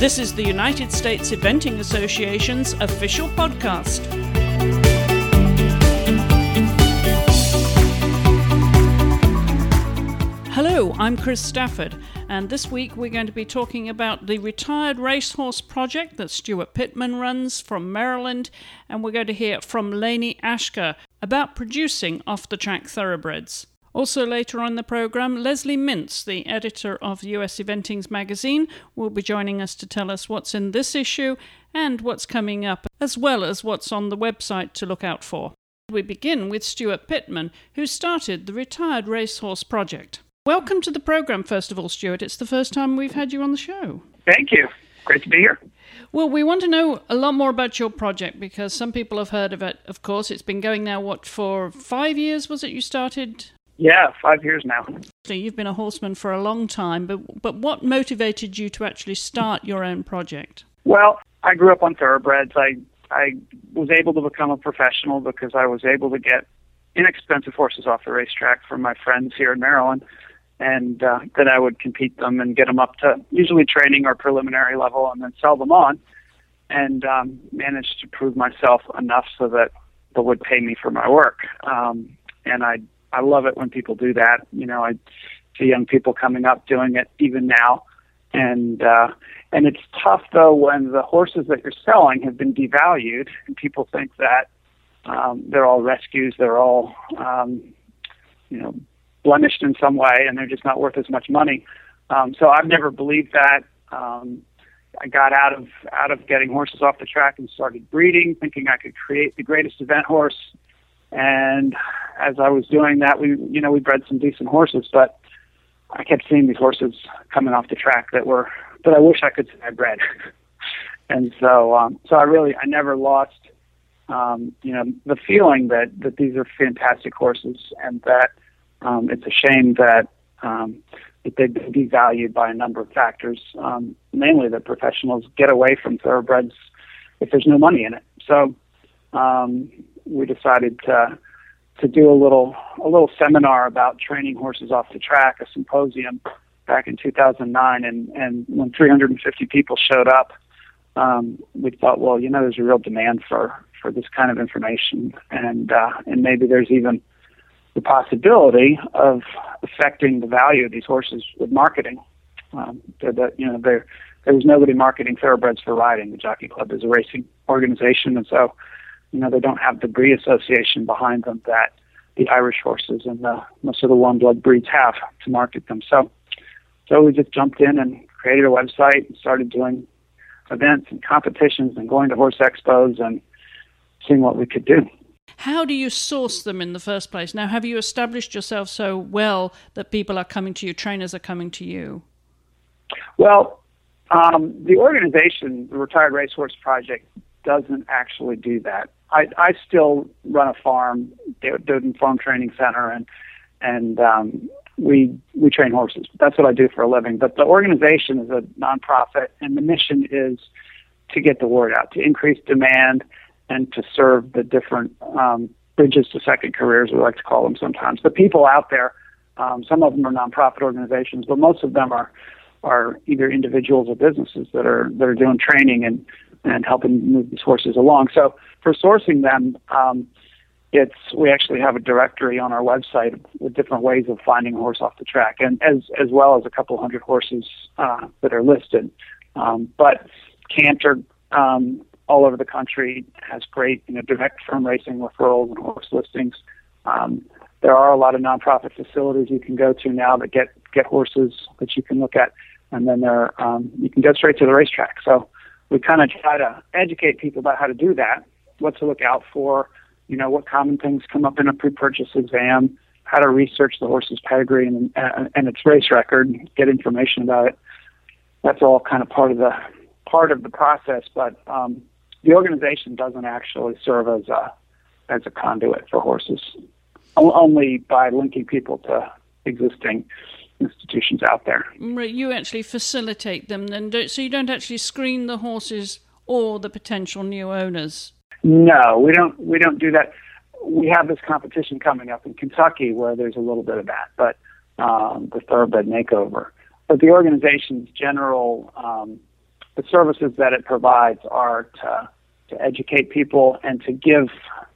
This is the United States Eventing Association's official podcast. Hello, I'm Chris Stafford, and this week we're going to be talking about the Retired Racehorse Project that Stuart Pittman runs from Maryland, and we're going to hear from Lainey Ashker about producing off-the-track thoroughbreds. Also later on in the programme, Leslie Mintz, the editor of US Eventing's magazine, will be joining us to tell us what's in this issue and what's coming up, as well as what's on the website to look out for. We begin with Stuart Pittman, who started the Retired Racehorse Project. Welcome to the programme, first of all, Stuart. It's the first time we've had you on the show. Thank you. Great to be here. Well, we want to know a lot more about your project because some people have heard of it, of course. It's been going now, for 5 years, was it you started? Yeah, 5 years now. You've been a horseman for a long time, but what motivated you to actually start your own project? Well, I grew up on thoroughbreds. I was able to become a professional because I was able to get inexpensive horses off the racetrack from my friends here in Maryland, and then I would compete them and get them up to usually training or preliminary level and then sell them on, and managed to prove myself enough so that they would pay me for my work. And I love it when people do that. You know, I see young people coming up doing it even now. And it's tough, though, when the horses that you're selling have been devalued and people think that they're all rescues, they're all, blemished in some way, and they're just not worth as much money. So I've never believed that. I got out of getting horses off the track and started breeding, thinking I could create the greatest event horse. And as I was doing that, we bred some decent horses, but I kept seeing these horses coming off the track that I wish I could say I bred. And so I never lost, the feeling that these are fantastic horses, and that it's a shame that they've been devalued by a number of factors, mainly that professionals get away from thoroughbreds if there's no money in it. So we decided to do a little seminar about training horses off the track, a symposium back in 2009, and when 350 people showed up, we thought, well, there's a real demand for this kind of information, and maybe there's even the possibility of affecting the value of these horses with marketing. There was nobody marketing thoroughbreds for riding. The Jockey Club is a racing organization, and so they don't have the breed association behind them that the Irish horses and most of the warm blood breeds have to market them. So we just jumped in and created a website and started doing events and competitions and going to horse expos and seeing what we could do. How do you source them in the first place? Now, have you established yourself so well that people are coming to you, trainers are coming to you? Well, the organization, the Retired Racehorse Project, doesn't actually do that. I still run a farm, Doden Farm Training Center, and we train horses. That's what I do for a living. But the organization is a nonprofit, and the mission is to get the word out, to increase demand, and to serve the different bridges to second careers, we like to call them sometimes. The people out there, some of them are nonprofit organizations, but most of them are either individuals or businesses that are doing training and helping move these horses along. So for sourcing them, we actually have a directory on our website with different ways of finding a horse off the track, and as well as a couple hundred horses that are listed. But Canter, all over the country, has great direct from racing referrals and horse listings. There are a lot of nonprofit facilities you can go to now that get horses that you can look at, and then you can go straight to the racetrack. So we kind of try to educate people about how to do that, what to look out for, what common things come up in a pre-purchase exam, how to research the horse's pedigree and its race record, get information about it. That's all kind of part of the process, but the organization doesn't actually serve as a conduit for horses, only by linking people to existing institutions out there. Right, you actually facilitate them, then, so you don't actually screen the horses or the potential new owners. No, we don't do that. We have this competition coming up in Kentucky where there's a little bit of that, but the Thoroughbred Makeover. But the organization's general the services that it provides are to educate people and to give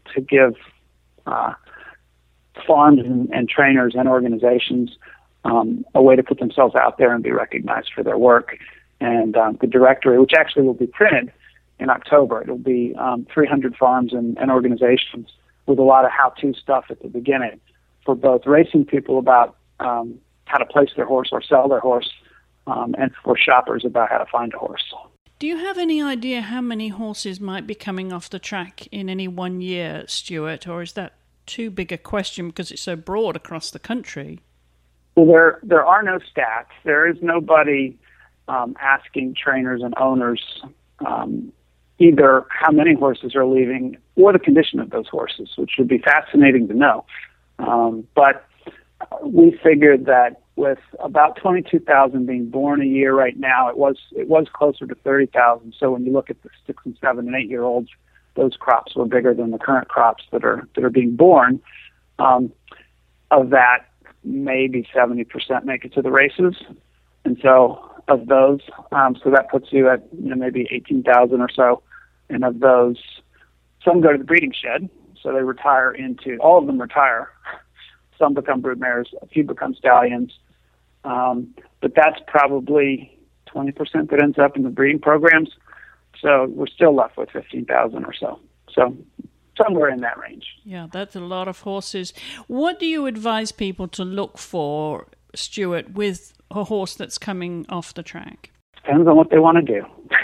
farms and trainers and organizations a way to put themselves out there and be recognized for their work. And the directory, which actually will be printed in October, it'll be 300 farms and organizations with a lot of how-to stuff at the beginning for both racing people about how to place their horse or sell their horse, and for shoppers about how to find a horse. Do you have any idea how many horses might be coming off the track in any one year, Stuart, or is that too big a question because it's so broad across the country? Well, there are no stats. There is nobody asking trainers and owners either how many horses are leaving or the condition of those horses, which would be fascinating to know. But we figured that with about 22,000 being born a year right now, it was closer to 30,000. So when you look at the 6 and 7 and 8 year olds, those crops were bigger than the current crops that are being born. Of that, maybe 70% make it to the races, and so of those, so that puts you at maybe 18,000 or so. And of those, some go to the breeding shed, so they retire all of them retire. Some become broodmares, a few become stallions, but that's probably 20% that ends up in the breeding programs. So we're still left with 15,000 or so. So somewhere in that range. Yeah, that's a lot of horses. What do you advise people to look for, Stuart, with a horse that's coming off the track? Depends on what they want to do.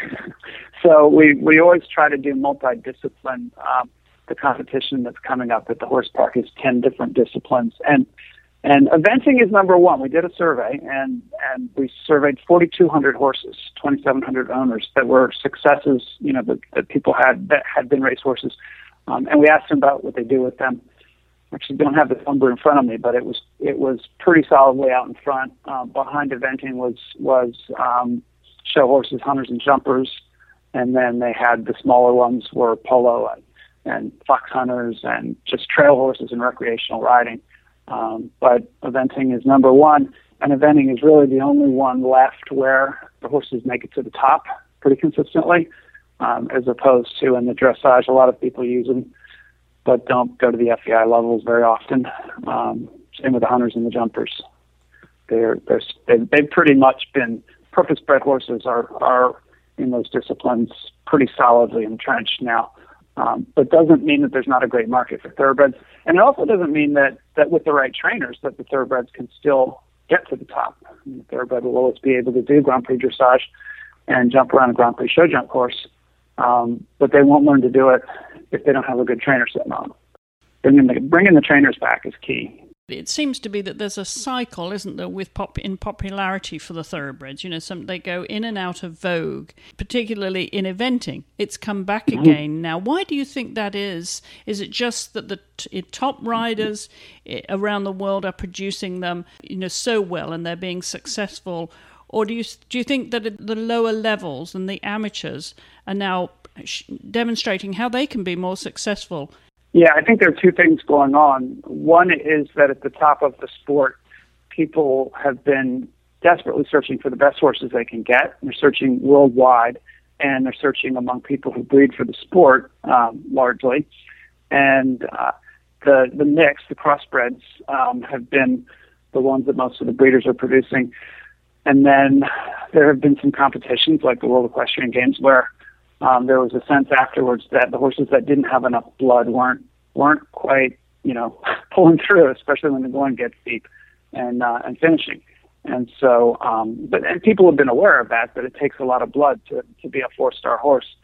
So we always try to do multi-discipline. The competition that's coming up at the horse park is 10 different disciplines. And eventing is number one. We did a survey, and we surveyed 4,200 horses, 2,700 owners that were successes, that people had been racehorses. And we asked them about what they do with them. Actually, don't have the number in front of me, but it was pretty solidly out in front. Behind eventing was show horses, hunters, and jumpers, and then they had the smaller ones were polo and fox hunters and just trail horses and recreational riding. But eventing is number one, and eventing is really the only one left where the horses make it to the top pretty consistently, as opposed to in the dressage. A lot of people use them, but don't go to the FEI levels very often. Same with the hunters and the jumpers. They've pretty much been purpose-bred horses are in those disciplines pretty solidly entrenched now. But doesn't mean that there's not a great market for thoroughbreds. And it also doesn't mean that with the right trainers that the thoroughbreds can still get to the top. The thoroughbred will always be able to do Grand Prix dressage and jump around a Grand Prix show jump course. But they won't learn to do it if they don't have a good trainer sitting on them. Bringing the trainers back is key. It seems to be that there's a cycle, isn't there, with in popularity for the thoroughbreds. They go in and out of vogue, particularly in eventing. It's come back again now. Why do you think that is? Is it just that the top riders around the world are producing them, so well, and they're being successful? Or do you think that at the lower levels and the amateurs are now demonstrating how they can be more successful? Yeah, I think there are two things going on. One is that at the top of the sport, people have been desperately searching for the best horses they can get. They're searching worldwide, and they're searching among people who breed for the sport, largely. And the mix, the crossbreds, have been the ones that most of the breeders are producing. And then there have been some competitions like the World Equestrian Games where there was a sense afterwards that the horses that didn't have enough blood weren't quite, pulling through, especially when the going gets deep and finishing. And so, and people have been aware of that it takes a lot of blood to be a 4-star horse.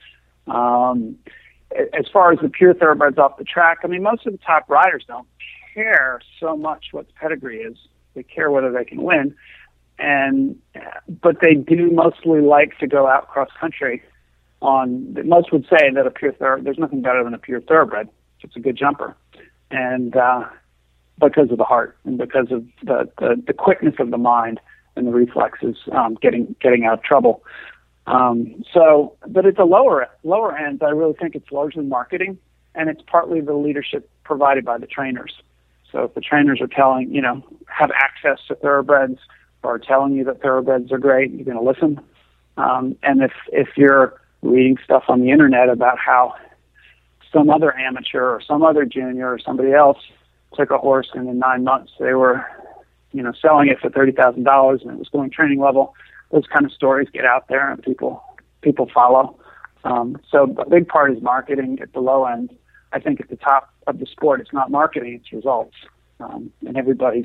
As far as the pure thoroughbreds off the track, most of the top riders don't care so much what the pedigree is. They care whether they can win. But they do mostly like to go out cross country. Most would say that there's nothing better than a pure thoroughbred. It's a good jumper, and because of the heart and because of the quickness of the mind and the reflexes, getting out of trouble. But at the lower end, I really think it's largely marketing, and it's partly the leadership provided by the trainers. So if the trainers are have access to thoroughbreds or are telling you that thoroughbreds are great, you're going to listen. And if you're reading stuff on the internet about how some other amateur or some other junior or somebody else took a horse and in 9 months they were, selling it for $30,000 and it was going training level, those kind of stories get out there and people follow. So a big part is marketing at the low end. I think at the top of the sport, it's not marketing, it's results. And everybody's,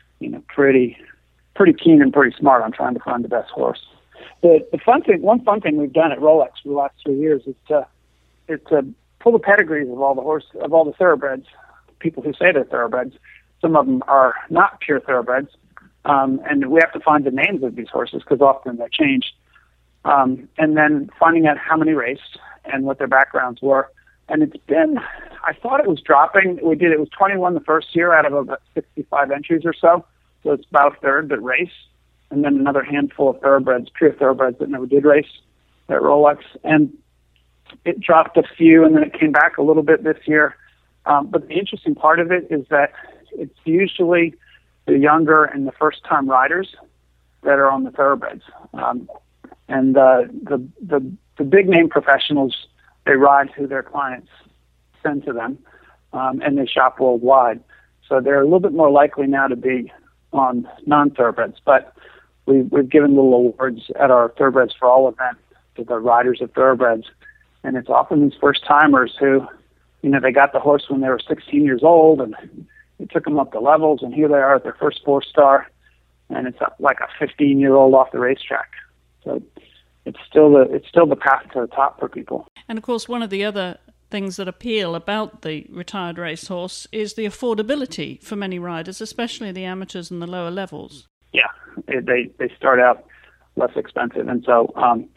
pretty keen and pretty smart on trying to find the best horse. One fun thing we've done at Rolex for the last 3 years is to pull the pedigrees of all the thoroughbreds, people who say they're thoroughbreds. Some of them are not pure thoroughbreds, and we have to find the names of these horses because often they're changed. And then finding out how many raced and what their backgrounds were. And I thought it was dropping. It was 21 the first year out of about 65 entries or so. So it's about a third that race. And then another handful of thoroughbreds, pure thoroughbreds that never did race at Rolex. And it dropped a few and then it came back a little bit this year. But the interesting part of it is that it's usually the younger and the first time riders that are on the thoroughbreds. And the big name professionals, they ride who their clients send to them, and they shop worldwide. So they're a little bit more likely now to be on non-thoroughbreds. But we've given little awards at our Thoroughbreds for All event to the riders of thoroughbreds. And it's often these first-timers who, they got the horse when they were 16 years old, and it took them up the levels, and here they are at their first 4-star, and it's like a 15-year-old off the racetrack. So it's still the path to the top for people. And of course, one of the other things that appeal about the retired racehorse is the affordability for many riders, especially the amateurs and the lower levels. Yeah, they start out less expensive, and so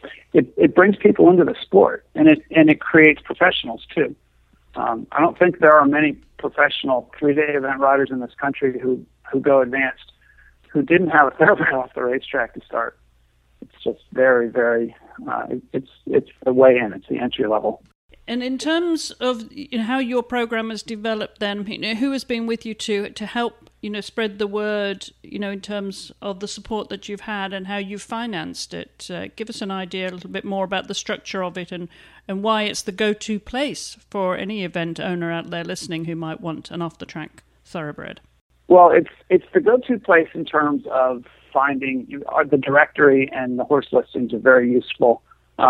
it brings people into the sport, and it creates professionals too. I don't think there are many professional 3-day event riders in this country who go advanced who didn't have a thoroughbred off the racetrack to start. It's just very, very, it's the way in, it's the entry level. And in terms of how your program has developed then, who has been with you to help, spread the word, in terms of the support that you've had and how you've financed it? Give us an idea a little bit more about the structure of it and why it's the go-to place for any event owner out there listening who might want an off-the-track thoroughbred. Well, it's the go-to place in terms of finding the directory, and the horse listings are very useful.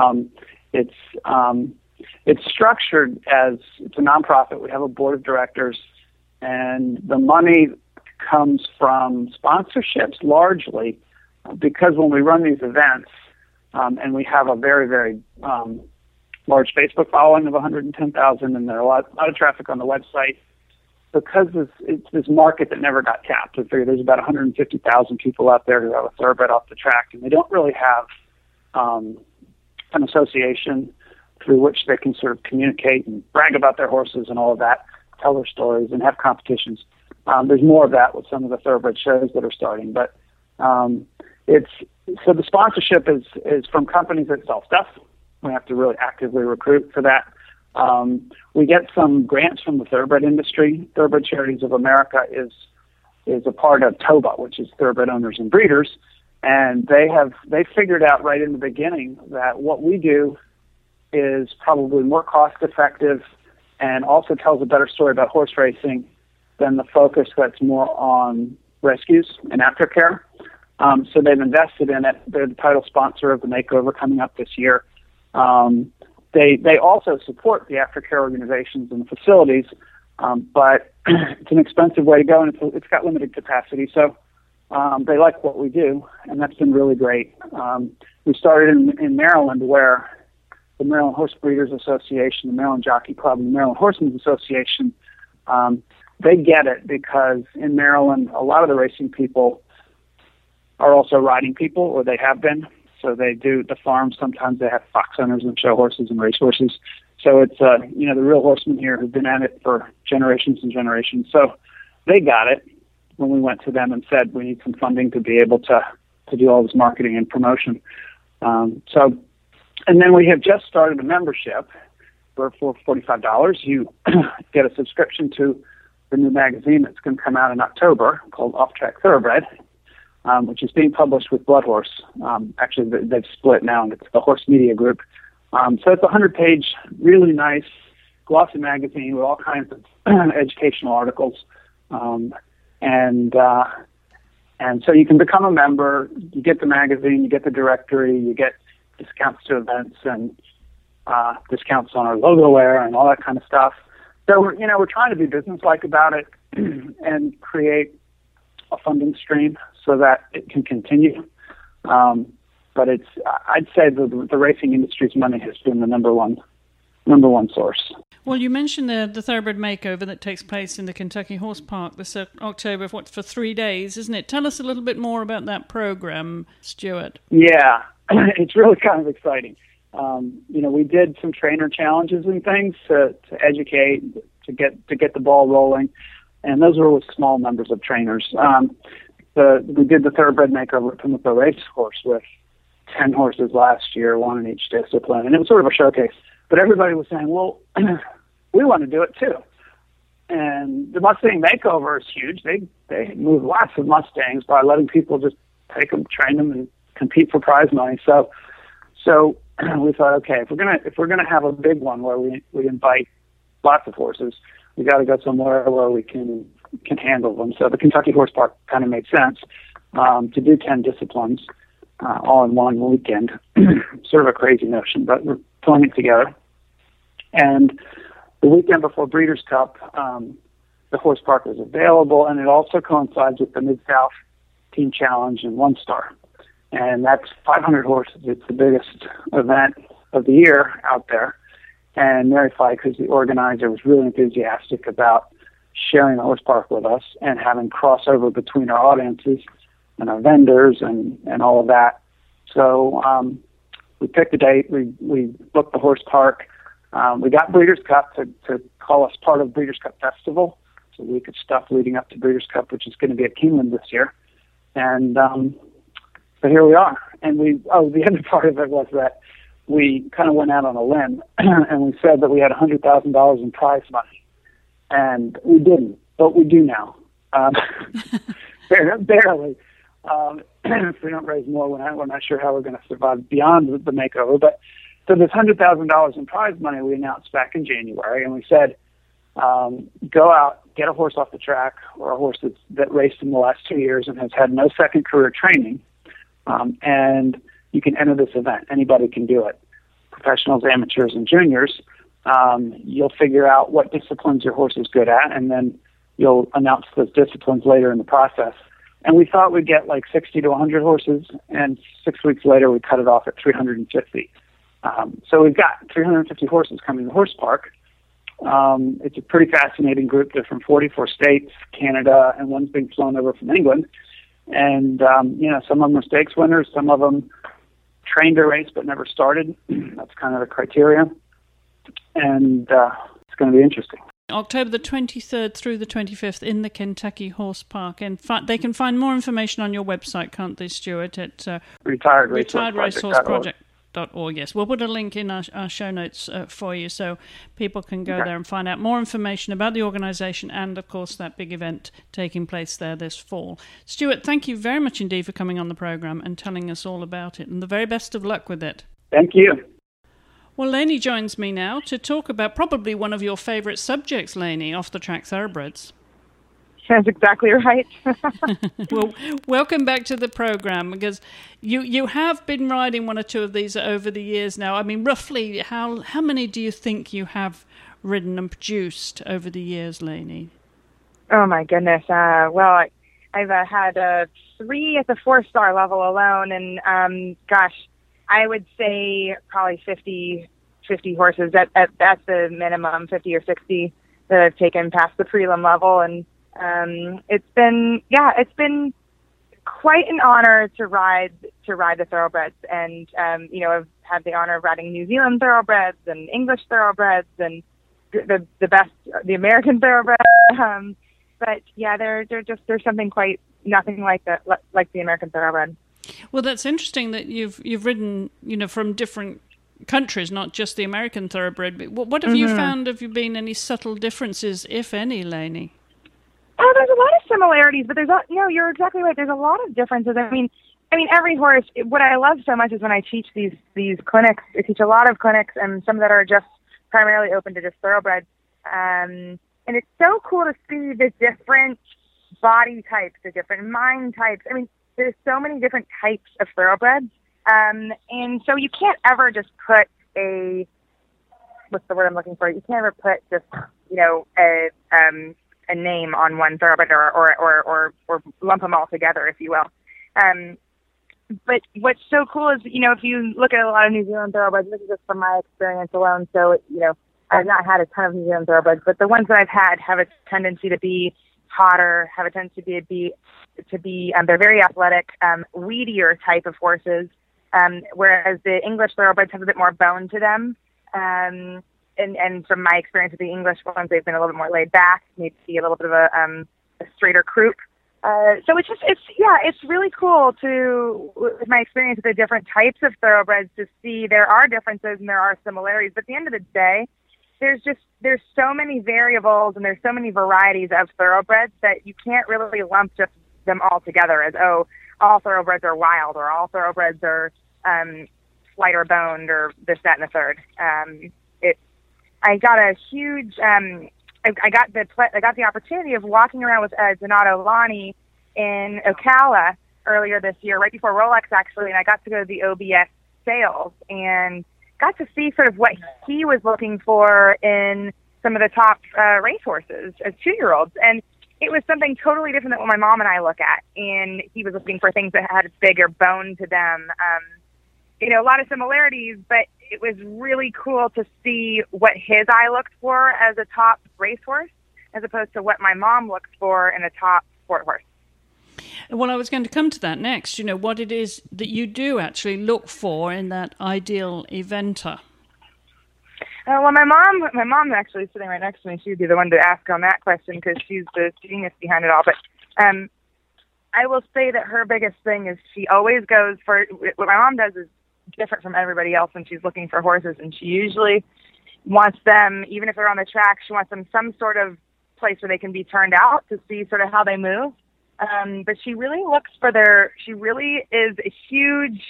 It's structured as it's a nonprofit. We have a board of directors, and the money comes from sponsorships largely, because when we run these events, and we have a very, very large Facebook following of 110,000, and there are a lot of traffic on the website. Because it's this market that never got tapped. I figure there's about 150,000 people out there who have a thoroughbred off the track, and they don't really have an association through which they can sort of communicate and brag about their horses and all of that, tell their stories, and have competitions. There's more of that with some of the thoroughbred shows that are starting, but so the sponsorship is from companies that sell stuff. We have to really actively recruit for that. We get some grants from the thoroughbred industry. Thoroughbred Charities of America is a part of TOBA, which is Thoroughbred Owners and Breeders, and they figured out right in the beginning that what we do is probably more cost effective and also tells a better story about horse racing than the focus that's more on rescues and aftercare. So they've invested in it. They're the title sponsor of the makeover coming up this year. They also support the aftercare organizations and the facilities, but it's an expensive way to go, and it's got limited capacity. So they like what we do, and that's been really great. We started in Maryland, where the Maryland Horse Breeders Association, the Maryland Jockey Club, and the Maryland Horsemen's Association, they get it because in Maryland, a lot of the racing people are also riding people, or they have been. So they do the farms. Sometimes they have fox hunters and show horses and race horses. So it's, the real horsemen here who've been at it for generations and generations. So they got it when we went to them and said, we need some funding to be able to do all this marketing and promotion. And then we have just started a membership for $45. You get a subscription to the new magazine that's going to come out in October called Off Track Thoroughbred. which is being published with Blood Horse. Actually, they've split now, and it's the Horse Media Group. So it's a 100-page, really nice, glossy magazine with all kinds of educational articles. And so you can become a member. You get the magazine, you get the directory, you get discounts to events and discounts on our logo wear and all that kind of stuff. So we're trying to be business-like about it and create a funding stream so that it can continue. But I'd say the racing industry's money has been the number one source. Well, you mentioned the Thoroughbred Makeover that takes place in the Kentucky Horse Park this October for 3 days, isn't it? Tell us a little bit more about that program, Stuart. Yeah, it's really kind of exciting. We did some trainer challenges and things to educate, to get the ball rolling, and those were with small numbers of trainers. We did the Thoroughbred Makeover at Pimlico Racecourse with 10 horses last year, one in each discipline, and it was sort of a showcase. But everybody was saying, well, we want to do it too. And the Mustang Makeover is huge. They move lots of Mustangs by letting people just take them, train them, and compete for prize money. So we thought, okay, if we're gonna have a big one where we invite lots of horses, we got to go somewhere where we can handle them. So the Kentucky Horse Park kind of made sense to do 10 disciplines all in one weekend. Sort of a crazy notion, but we're pulling it together. And the weekend before Breeders' Cup, the horse park was available, and it also coincides with the Mid-South Team Challenge and One Star. And that's 500 horses. It's the biggest event of the year out there. And Mary Fyke, who's the organizer, was really enthusiastic about sharing the horse park with us and having crossover between our audiences and our vendors and all of that. So we picked a date. We booked the horse park. We got Breeders' Cup to call us part of Breeders' Cup Festival, so we could stuff leading up to Breeders' Cup, which is going to be at Keeneland this year. And so here we are. And the other part of it was that we kind of went out on a limb and we said that we had $100,000 in prize money. And we didn't, but we do now. Barely. If we don't raise more, we're not sure how we're going to survive beyond the makeover. But so this $100,000 in prize money we announced back in January, and we said, go out, get a horse off the track, or a horse that raced in the last 2 years and has had no second career training, and you can enter this event. Anybody can do it, professionals, amateurs, and juniors. You'll figure out what disciplines your horse is good at, and then you'll announce those disciplines later in the process. And we thought we'd get like 60 to 100 horses, and 6 weeks later we cut it off at 350. So we've got 350 horses coming to the horse park. It's a pretty fascinating group. They're from 44 states, Canada, and one's being flown over from England. And, some of them are stakes winners. Some of them trained to race but never started. That's kind of the criteria. And it's going to be interesting. October the 23rd through the 25th in the Kentucky Horse Park. And they can find more information on your website, can't they, Stuart, at retiredracehorseproject.org. Yes, we'll put a link in our show notes for you so people can go there and find out more information about the organisation and, of course, that big event taking place there this fall. Stuart, thank you very much indeed for coming on the programme and telling us all about it, and the very best of luck with it. Thank you. Well, Lainey joins me now to talk about probably one of your favourite subjects, Lainey, off-the-track thoroughbreds. That's exactly right. Well, welcome back to the programme, because you have been riding one or two of these over the years now. I mean, roughly, how many do you think you have ridden and produced over the years, Lainey? Oh, my goodness. Well, I've had 3 at the 4-star level alone, and I would say probably 50 horses at the minimum, 50 or 60 that I've taken past the prelim level. And it's been quite an honor to ride the thoroughbreds. And, I've had the honor of riding New Zealand thoroughbreds and English thoroughbreds and the best, the American thoroughbreds. But yeah, there's something quite nothing like the American thoroughbred. Well, that's interesting that you've ridden, from different countries, not just the American thoroughbred. But what have you found? Have you been any subtle differences, if any, Lainey? Oh, there's a lot of similarities, but no, you're exactly right. There's a lot of differences. I mean, every horse. What I love so much is when I teach these clinics. I teach a lot of clinics, and some that are just primarily open to just thoroughbreds. And it's so cool to see the different body types, the different mind types. I mean, there's so many different types of thoroughbreds, and so you can't ever just put what's the word I'm looking for? You can't ever put just a name on one thoroughbred or lump them all together, if you will. But what's so cool is, if you look at a lot of New Zealand thoroughbreds, this is just from my experience alone, so, I've not had a ton of New Zealand thoroughbreds, but the ones that I've had have a tendency to be hotter, have a tendency to be they're very athletic, weedier type of horses, whereas the English thoroughbreds have a bit more bone to them. And from my experience with the English ones, they've been a little bit more laid back, maybe a little bit of a straighter croup. So it's really cool with my experience with the different types of thoroughbreds, to see there are differences and there are similarities. But at the end of the day, there's so many variables and there's so many varieties of thoroughbreds that you can't really lump just them all together as, all thoroughbreds are wild, or all thoroughbreds are slighter boned, or this, that, and the third. I got a huge. I got the opportunity of walking around with Donato Lani in Ocala earlier this year, right before Rolex actually, and I got to go to the OBS sales and got to see sort of what he was looking for in some of the top racehorses as 2-year-olds, and it was something totally different than what my mom and I look at. And he was looking for things that had a bigger bone to them. A lot of similarities, but it was really cool to see what his eye looked for as a top racehorse, as opposed to what my mom looks for in a top sport horse. Well, I was going to come to that next. What it is that you do actually look for in that ideal eventer. Well, my mom actually is sitting right next to me. She'd be the one to ask on that question, because she's the genius behind it all. But I will say that her biggest thing is she always goes for, what my mom does is different from everybody else when she's looking for horses, and she usually wants them, even if they're on the track, she wants them some sort of place where they can be turned out to see sort of how they move. But she really she really is a huge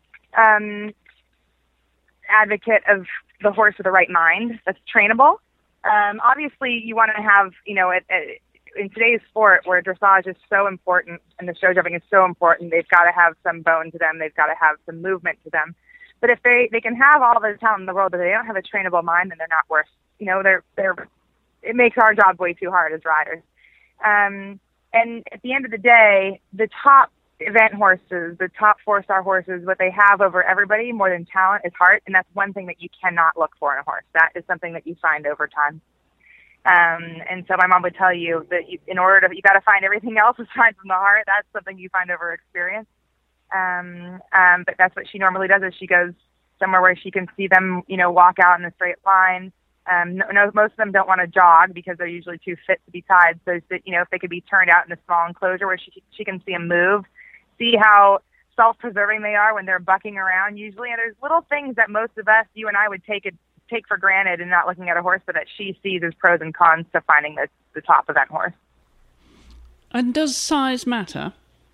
advocate of the horse with the right mind that's trainable. Obviously, you want to have, in today's sport where dressage is so important and the show jumping is so important, they've got to have some bone to them. They've got to have some movement to them. But if they can have all the talent in the world, but they don't have a trainable mind, then they're not worth, it makes our job way too hard as riders. And at the end of the day, the top event horses, the top 4-star horses, what they have over everybody more than talent is heart. And that's one thing that you cannot look for in a horse. That is something that you find over time. And so my mom would tell you that you got to find everything else aside from the heart. That's something you find over experience. But that's what she normally does, is she goes somewhere where she can see them, walk out in a straight line. Most of them don't want to jog because they're usually too fit to be tied. So that, if they could be turned out in a small enclosure where she can see them move, see how self-preserving they are when they're bucking around usually. And there's little things that most of us, you and I, would take for granted and not looking at a horse, but that she sees as pros and cons to finding the top event horse. And does size matter?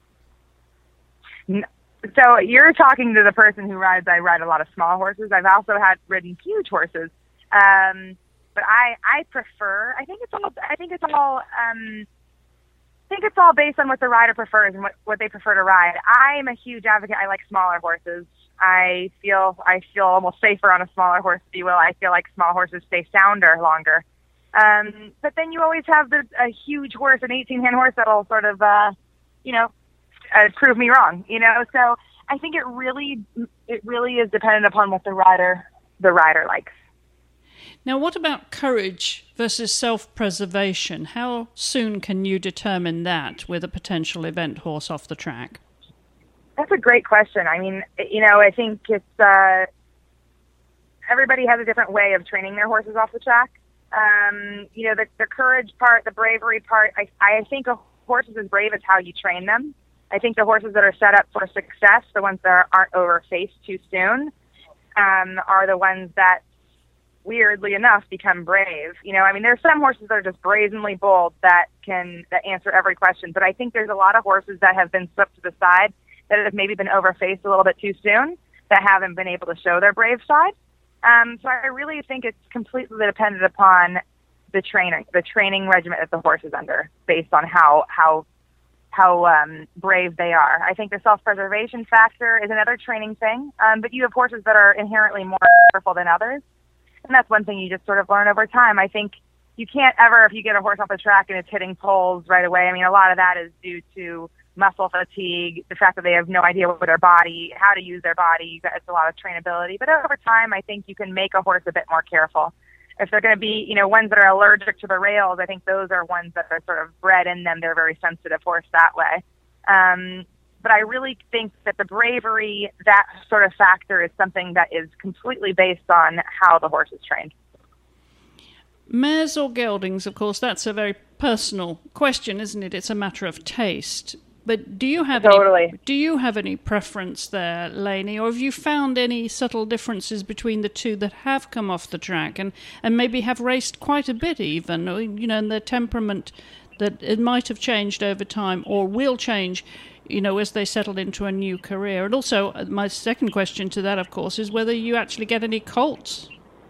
So you're talking to the person who rides. I ride a lot of small horses. I've also ridden huge horses. But I prefer, I think it's all based on what the rider prefers and what they prefer to ride. I'm a huge advocate. I like smaller horses. I feel almost safer on a smaller horse, if you will. I feel like small horses stay sounder longer. But then you always have a huge horse, an 18-hand horse that'll sort of, prove me wrong, So I think it really is dependent upon what the rider likes. Now, what about courage versus self-preservation? How soon can you determine that with a potential event horse off the track? That's a great question. I mean, I think it's everybody has a different way of training their horses off the track. The courage part, the bravery part, I think a horse is as brave as how you train them. I think the horses that are set up for success, the ones that aren't overfaced too soon, are the ones that weirdly enough, become brave. I mean, there's some horses that are just brazenly bold that answer every question. But I think there's a lot of horses that have been swept to the side, that have maybe been overfaced a little bit too soon, that haven't been able to show their brave side. So I really think it's completely dependent upon the training regimen that the horse is under, based on how brave they are. I think the self-preservation factor is another training thing, but you have horses that are inherently more powerful than others, and that's one thing you just sort of learn over time. I think you can't ever, if you get a horse off the track and it's hitting poles right away, I mean, a lot of that is due to muscle fatigue, the fact that they have no idea what their body, how to use their body. It's a lot of trainability, but over time, I think you can make a horse a bit more careful. If they're going to be, ones that are allergic to the rails, I think those are ones that are sort of bred in them. They're a very sensitive horse that way. But I really think that the bravery, that sort of factor, is something that is completely based on how the horse is trained. Mares or geldings, of course, that's a very personal question, isn't it? It's a matter of taste. But do you have any preference there, Lainey, or have you found any subtle differences between the two that have come off the track and maybe have raced quite a bit even, in their temperament, that it might have changed over time or will change, as they settle into a new career? And also, my second question to that, of course, is whether you actually get any colts.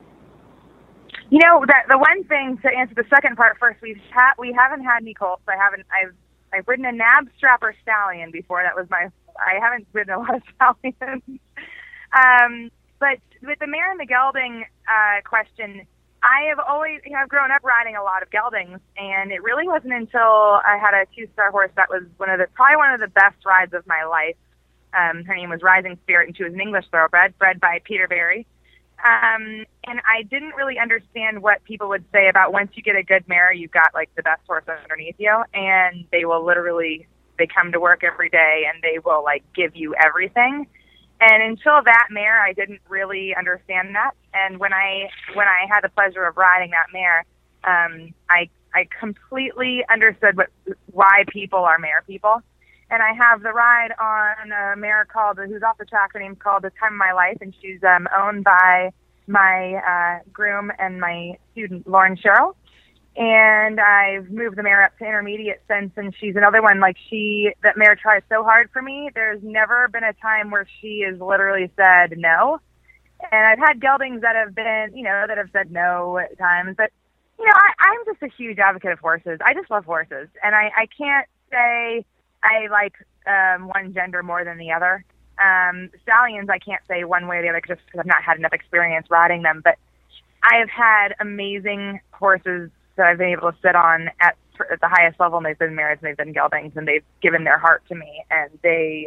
The one thing, to answer the second part first, we haven't had any colts. I've ridden a nab strapper stallion before. I haven't ridden a lot of stallions. But with the mare and the gelding question, I have always, I've grown up riding a lot of geldings, and it really wasn't until I had a 2-star horse that was probably one of the best rides of my life. Her name was Rising Spirit, and she was an English thoroughbred, bred by Peter Barry. And I didn't really understand what people would say about, once you get a good mare, you've got like the best horse underneath you, and they come to work every day and they will like give you everything. And until that mare, I didn't really understand that. And when I had the pleasure of riding that mare, I completely understood why people are mare people. And I have the ride on a mare who's off the track. Her name's called The Time of My Life, and she's owned by my groom and my student, Lauren Sherrill. And I've moved the mare up to intermediate since, and she's another one. That mare tries so hard for me. There's never been a time where she has literally said no. And I've had geldings that have been, that have said no at times. But, I'm just a huge advocate of horses. I just love horses. And I can't say I like one gender more than the other. Stallions, I can't say one way or the other just because I've not had enough experience riding them. But I have had amazing horses that I've been able to sit on at the highest level, and they've been mares and they've been geldings, and they've given their heart to me. And they,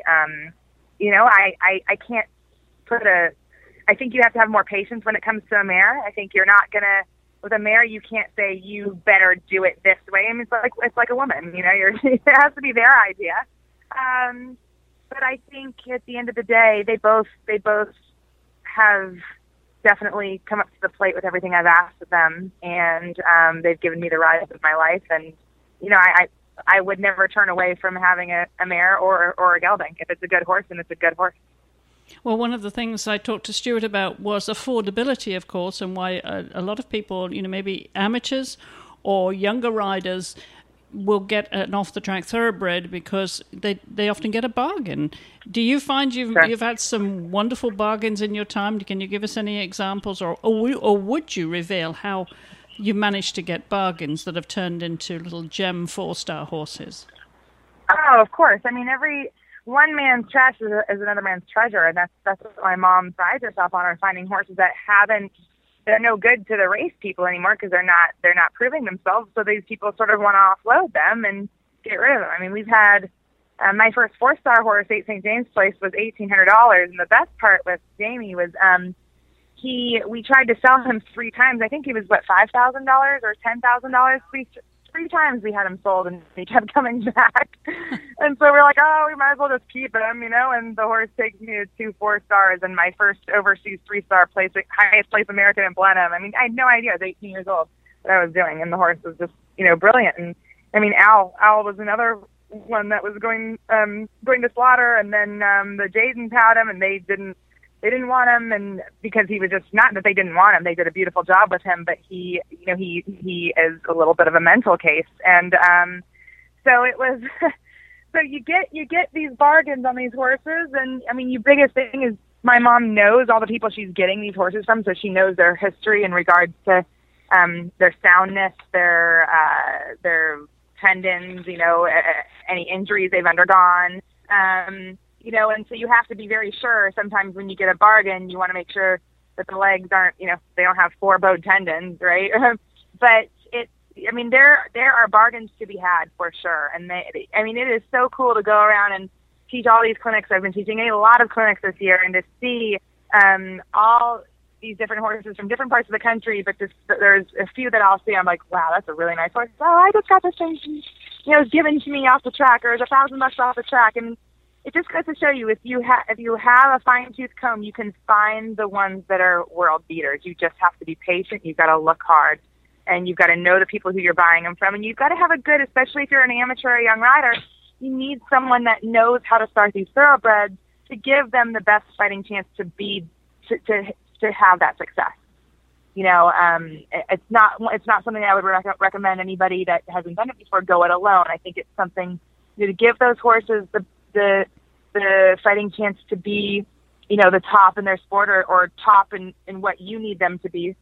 I can't I think you have to have more patience when it comes to a mare. I think you're not going to, with a mare, you can't say you better do it this way. I mean, it's like a woman, it has to be their idea. But I think at the end of the day, they both have definitely come up to the plate with everything I've asked of them, and they've given me the ride of my life. And I would never turn away from having a mare or a gelding. If it's a good horse, then it's a good horse. Well, one of the things I talked to Stuart about was affordability, of course, and why a lot of people, maybe amateurs or younger riders, will get an off-the-track thoroughbred because they often get a bargain. Do you find you've had some wonderful bargains in your time? Can you give us any examples, or would you reveal how you managed to get bargains that have turned into little gem 4-star horses? Oh, of course. I mean, every one man's trash is another man's treasure, and that's what my mom prides herself on, finding horses that they're no good to the race people anymore because they're not proving themselves. So these people sort of want to offload them and get rid of them. I mean, we've had my first 4-star horse, 8 St. James Place, was $1,800, and the best part with Jamie was we tried to sell him 3 times. I think he was $5,000 or $10,000. Three times we had him sold, and he kept coming back. And so we're like, we might as well just keep him, and the horse takes me to 2 4-stars and my first overseas 3-star place, highest place American in Blenheim. I mean, I had no idea. I was 18 years old what I was doing, and the horse was just, brilliant. And I mean, Al was another one that was going to slaughter, and then the Jaden had him, and they they didn't want him, and because he was just, not that they didn't want him, they did a beautiful job with him, but he is a little bit of a mental case, and so it was. So you get these bargains on these horses, and I mean, your biggest thing is my mom knows all the people she's getting these horses from, so she knows their history in regards to their soundness, their tendons, any injuries they've undergone, and so you have to be very sure. Sometimes when you get a bargain, you want to make sure that the legs aren't, they don't have 4 bowed tendons, right? But there are bargains to be had for sure. And it is so cool to go around and teach all these clinics. I've been teaching a lot of clinics this year, and to see all these different horses from different parts of the country. But there's a few that I'll see, I'm like, wow, that's a really nice horse. Oh, I just got this thing, it was given to me off the track, or it was $1,000 off the track. And it just goes to show you, if you have a fine-tooth comb, you can find the ones that are world beaters. You just have to be patient. You've got to look hard. And you've got to know the people who you're buying them from. And you've got to have a good, especially if you're an amateur or a young rider, you need someone that knows how to start these thoroughbreds to give them the best fighting chance to have that success. It's not something I would recommend anybody that hasn't done it before go it alone. I think it's something to give those horses the fighting chance to be, the top in their sport or top in what you need them to be.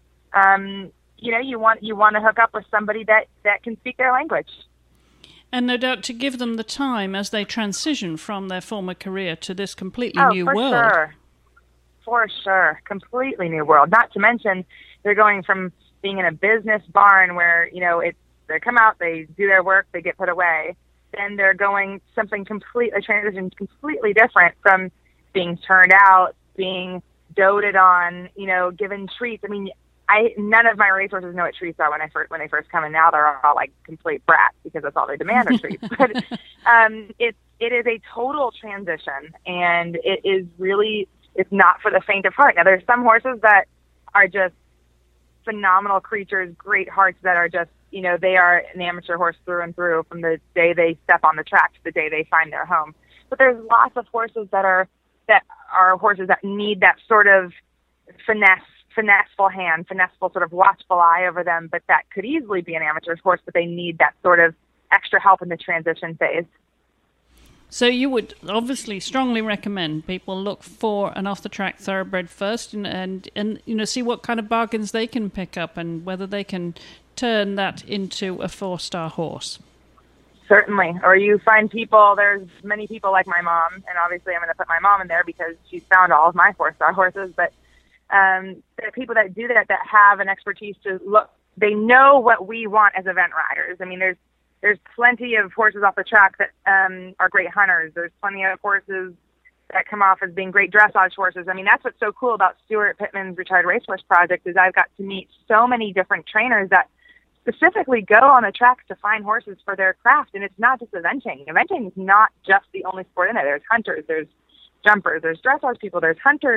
You want to hook up with somebody that can speak their language. And no doubt to give them the time as they transition from their former career to this completely new world. For sure. Completely new world. Not to mention, they're going from being in a business barn where, they come out, they do their work, they get put away. Then they're going a transition completely different from being turned out, being doted on, given treats. I mean, none of my racehorses know what treats are when they first come in. Now they're all like complete brats because that's all they demand are treats. But it is a total transition, and it's not for the faint of heart. Now there's some horses that are just phenomenal creatures, great hearts that are just, they are an amateur horse through and through from the day they step on the track to the day they find their home. But there's lots of horses that are horses that need that sort of finesseful hand, finesseful sort of watchful eye over them, but that could easily be an amateur's horse, but they need that sort of extra help in the transition phase. So you would obviously strongly recommend people look for an off-the-track thoroughbred first and see what kind of bargains they can pick up and whether they can turn that into a 4-star horse. Certainly. Or you find there's many people like my mom, and obviously I'm going to put my mom in there because she's found all of my 4-star horses, but there are people that do that have an expertise to look. They know what we want as event riders. I mean, there's plenty of horses off the track that are great hunters. There's plenty of horses that come off as being great dressage horses. I mean, that's what's so cool about Stuart Pittman's Retired Racehorse Project is I've got to meet so many different trainers that specifically go on the tracks to find horses for their craft. And it's not just eventing. Eventing is not just the only sport in it. There's hunters, there's jumpers, there's dressage people, there's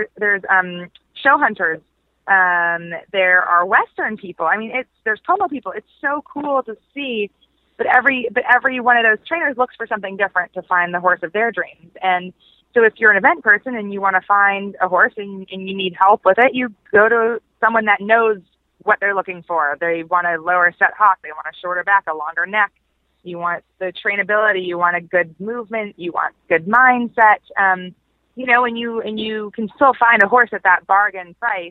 show hunters, there are Western people. I mean, there's promo people. It's so cool to see, but every one of those trainers looks for something different to find the horse of their dreams. And so if you're an event person and you want to find a horse and you need help with it, you go to someone that knows what they're looking for. They want a lower set hock, they want a shorter back, a longer neck. You want the trainability, you want a good movement, you want good mindset. And you can still find a horse at that bargain price,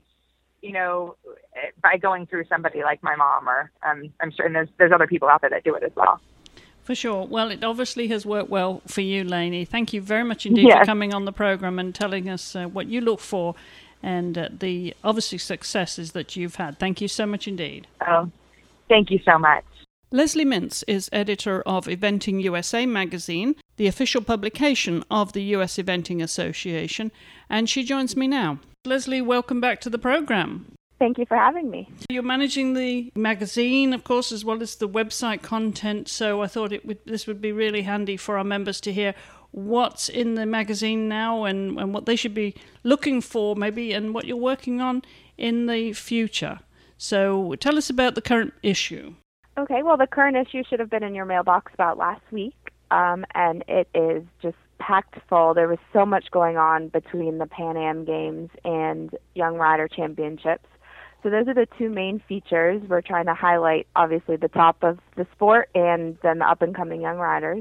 by going through somebody like my mom, or I'm sure, and there's other people out there that do it as well. For sure. Well, it obviously has worked well for you, Lainey. Thank you very much indeed for coming on the program and telling us what you look for and the obviously successes that you've had. Thank you so much indeed. Oh, thank you so much. Leslie Mintz is editor of Eventing USA magazine, the official publication of the U.S. Eventing Association, and she joins me now. Leslie, welcome back to the program. Thank you for having me. You're managing the magazine, of course, as well as the website content, so I thought this would be really handy for our members to hear what's in the magazine now and what they should be looking for maybe and what you're working on in the future. So tell us about the current issue. Okay, well, the current issue should have been in your mailbox about last week, and it is just packed full. There was so much going on between the Pan Am Games and Young Rider Championships. So those are the two main features. We're trying to highlight, obviously, the top of the sport and then the up-and-coming young riders.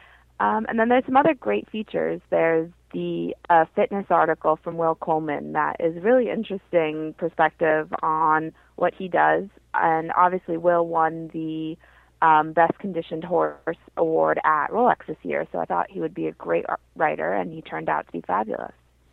And then there's some other great features. There's the fitness article from Will Coleman that is really interesting perspective on what he does. And obviously, Will won the Best Conditioned Horse Award at Rolex this year, so I thought he would be a great writer, and he turned out to be fabulous.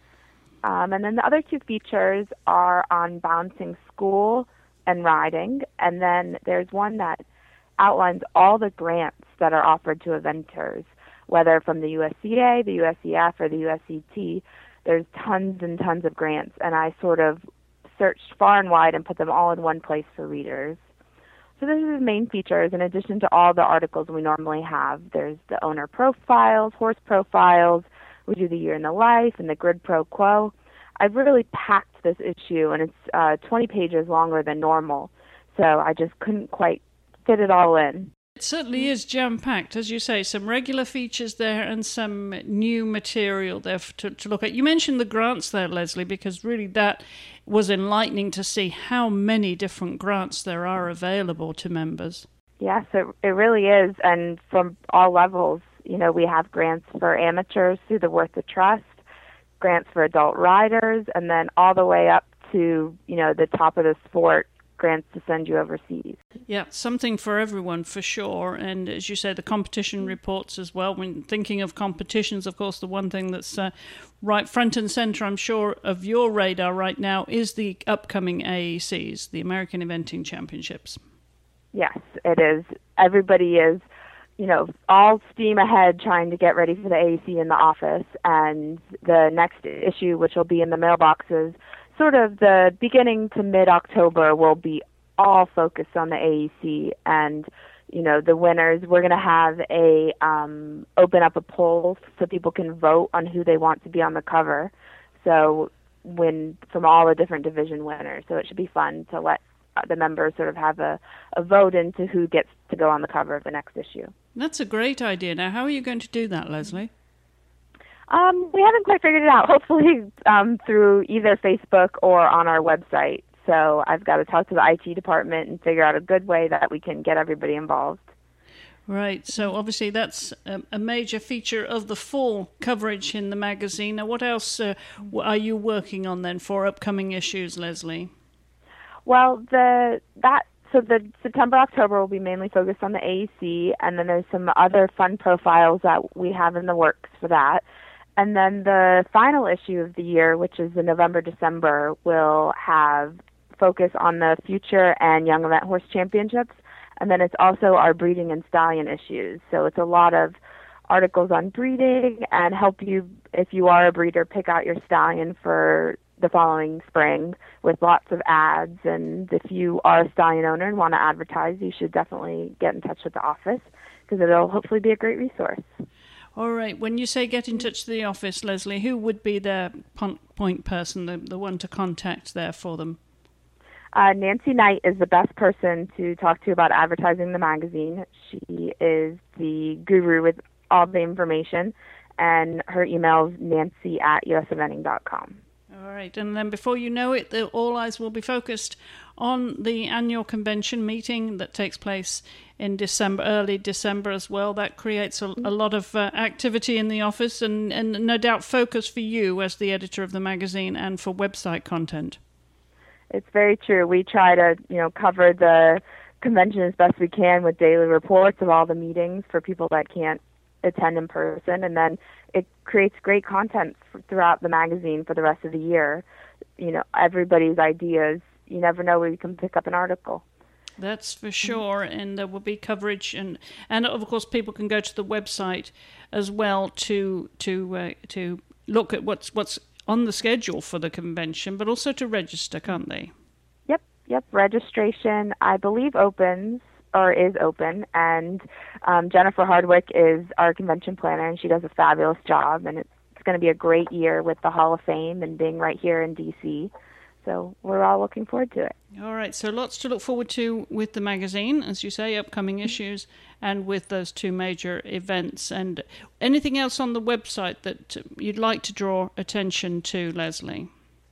And then the other two features are on balancing school and riding, and then there's one that outlines all the grants that are offered to eventers, whether from the USCA, the USEF, or the USCT. There's tons and tons of grants, and I sort of searched far and wide and put them all in one place for readers. So those are the main features. In addition to all the articles we normally have, there's the owner profiles, horse profiles, we do the year in the life, and the grid pro quo. I've really packed this issue, and it's 20 pages longer than normal, so I just couldn't quite fit it all in. It certainly is jam-packed, as you say, some regular features there and some new material there to look at. You mentioned the grants there, Leslie, because really that was enlightening to see how many different grants there are available to members. Yes, it really is, and from all levels. You know, we have grants for amateurs through the Worth of Trust, grants for adult riders, and then all the way up to, you know, the top of the sport, grants to send you overseas. Yeah, something for everyone for sure. And as you say, the competition reports as well. When thinking of competitions, of course, the one thing that's right front and center, I'm sure, of your radar right now is the upcoming AECs, the American Eventing Championships. Yes, it is. Everybody is, you know, all steam ahead trying to get ready for the AEC in the office. And the next issue, which will be in the mailboxes, sort of the beginning to mid-October, will be all focused on the AEC and, you know, the winners. We're going to have a open up a poll so people can vote on who they want to be on the cover. So from all the different division winners. So it should be fun to let the members sort of have a vote into who gets to go on the cover of the next issue. That's a great idea. Now, how are you going to do that, Leslie? We haven't quite figured it out. Hopefully through either Facebook or on our website. So I've got to talk to the IT department and figure out a good way that we can get everybody involved. Right. So obviously that's a major feature of the fall coverage in the magazine. Now, what else are you working on then for upcoming issues, Leslie? Well, the September, October will be mainly focused on the AEC, and then there's some other fun profiles that we have in the works for that. And then the final issue of the year, which is the November, December, will have focus on the future and young event horse championships. And then it's also our breeding and stallion issues. So it's a lot of articles on breeding and help you, if you are a breeder, pick out your stallion for the following spring with lots of ads. And if you are a stallion owner and want to advertise, you should definitely get in touch with the office because it'll hopefully be a great resource. All right. When you say get in touch to the office, Leslie, who would be their point person, the one to contact there for them? Nancy Knight is the best person to talk to about advertising the magazine. She is the guru with all the information, and her email is nancy@useventing.com. All right. And then before you know it, all eyes will be focused on the annual convention meeting that takes place in December, early December as well. That creates a lot of activity in the office and no doubt focus for you as the editor of the magazine and for website content. It's very true. We try to, cover the convention as best we can with daily reports of all the meetings for people that can't attend in person, and then it creates great content throughout the magazine for the rest of the year. Everybody's ideas. You never know where you can pick up an article. That's for sure, and there will be coverage, and of course people can go to the website as well to look at what's on the schedule for the convention, but also to register, can't they? Yep. Registration, I believe, is open, and Jennifer Hardwick is our convention planner, and she does a fabulous job, and it's going to be a great year with the Hall of Fame and being right here in D.C., So we're all looking forward to it. All right, so lots to look forward to with the magazine, as you say, upcoming issues, and with those two major events. And anything else on the website that you'd like to draw attention to, Leslie?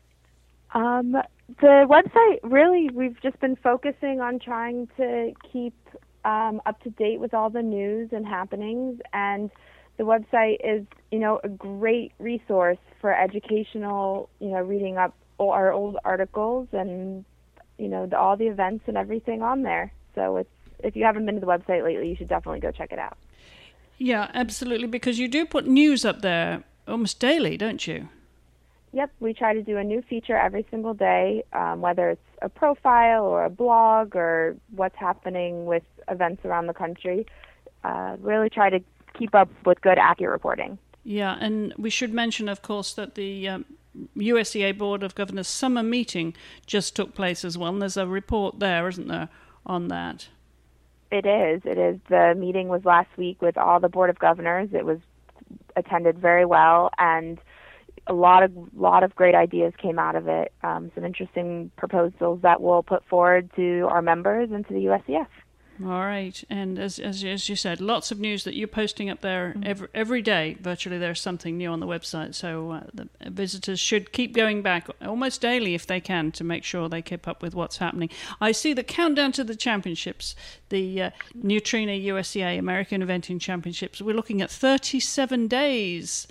The website, really, we've just been focusing on trying to keep up to date with all the news and happenings, and the website is, a great resource for educational, reading up our old articles and, all the events and everything on there. So if you haven't been to the website lately, you should definitely go check it out. Yeah, absolutely, because you do put news up there almost daily, don't you? Yep, we try to do a new feature every single day, whether it's a profile or a blog or what's happening with events around the country. Really try to keep up with good, accurate reporting. Yeah, and we should mention, of course, that the USEA Board of Governors summer meeting just took place as well, and there's a report there, isn't there, on that? It is. The meeting was last week with all the Board of Governors. It was attended very well, and a lot of great ideas came out of it. Some interesting proposals that we'll put forward to our members and to the USCF. All right, and as you said, lots of news that you're posting up there every day. Virtually, there's something new on the website, so the visitors should keep going back almost daily if they can to make sure they keep up with what's happening. I see the countdown to the championships, the Neutrino USCA American Eventing Championships. We're looking at 37 days.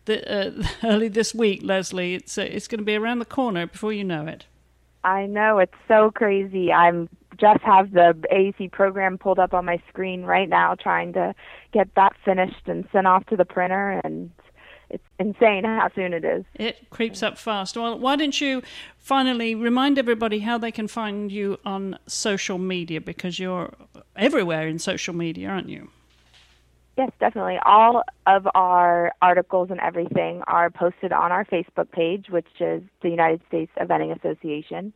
Early this week, Leslie. It's going to be around the corner before you know it. I know, it's so crazy. I'm just have the AEC program pulled up on my screen right now, trying to get that finished and sent off to the printer, and it's insane how soon it is. It creeps up fast. Well, why don't you finally remind everybody how they can find you on social media, because you're everywhere in social media, aren't you? Yes, definitely. All of our articles and everything are posted on our Facebook page, which is the United States Eventing Association.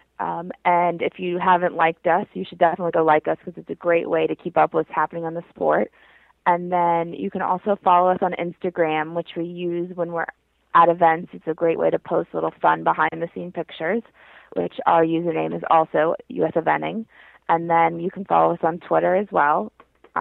And if you haven't liked us, you should definitely go like us, because it's a great way to keep up with what's happening on the sport. And then you can also follow us on Instagram, which we use when we're at events. It's a great way to post little fun behind-the-scene pictures, which our username is also US Eventing. And then you can follow us on Twitter as well.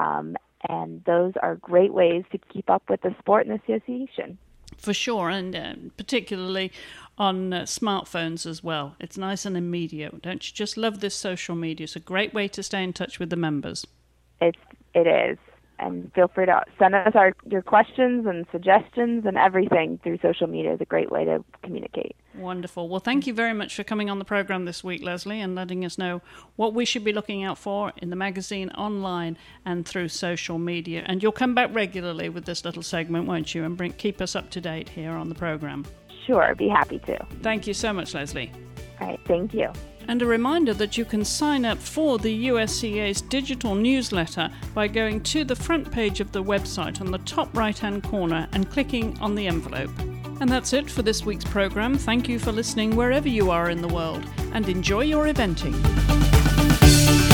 And those are great ways to keep up with the sport and the association. For sure, and particularly on smartphones as well. It's nice and immediate. Don't you just love this social media? It's a great way to stay in touch with the members. It is. And feel free to send us your questions and suggestions and everything through social media. Is a great way to communicate. Wonderful. Well, thank you very much for coming on the program this week, Leslie, and letting us know what we should be looking out for in the magazine, online, and through social media. And you'll come back regularly with this little segment, won't you, and keep us up to date here on the program. Sure, be happy to. Thank you so much, Leslie. All right, thank you. And a reminder that you can sign up for the USCA's digital newsletter by going to the front page of the website on the top right-hand corner and clicking on the envelope. And that's it for this week's program. Thank you for listening wherever you are in the world, and enjoy your eventing.